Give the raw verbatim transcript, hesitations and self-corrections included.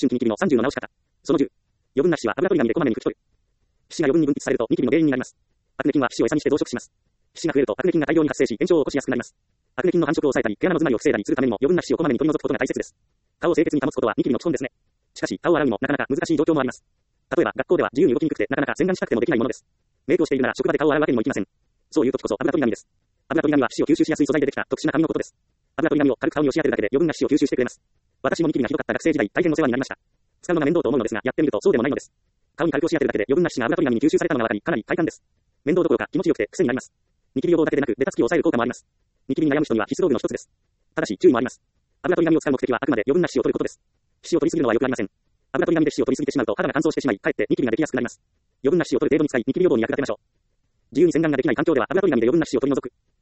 春季ニキビのさんじゅうの治し方。そのじゅう。余分な皮脂は油取り紙でこまめに拭き取る。皮脂が余分に分泌されるとニキビの原因になります。アクネ菌は皮脂を餌にして増殖します。皮脂が増えるとアクネ菌が大量に発生し炎症を起こしやすくなります。アクネ菌の繁殖を抑えたり毛穴の詰まりを防いだりするためにも余分な皮脂をこまめに取り除くことが大切です。顔を清潔に保つことはニキビの基本ですね。しかし顔を洗うにもなかなか難しい状況もあります。例えば学校では自由に動きにくくてなかなか洗顔したくてもできないものです。メイクをしているなら職場で顔を洗うわけにもいきません。そういう時こそ油取り紙です。油取り紙は皮脂を吸収しやすい素材でできた特殊な紙のことです。油取り紙を軽く顔に押し当てるだけで余分な皮脂を吸収してくれます。私もニキビがひどかった学生時代、大変お世話になりました。使うのが面倒と思うのですが、やってみるとそうでもないのです。顔に軽く押し当てるだけで余分な皮脂が油取り紙に吸収されたのがわかり、かなり快感です。面倒どころか気持ちよくて癖になります。ニキビ予防だけでなく、ベタつきを抑える効果もあります。ニキビに悩む人には必須道具の一つです。ただし注意もあります。油取り紙を使う目的はあくまで余分な皮脂を取ることです。皮脂を取りすぎるのは良くありません。油取り紙で皮脂を取りすぎてしまうと肌が乾燥してしまい、かえってニキビができやすくなります。余分な皮脂を取る程度に使い、ニキビ予防に役立てましょう。自由に洗顔ができない環境では油取り紙で余分な皮脂を取り除く。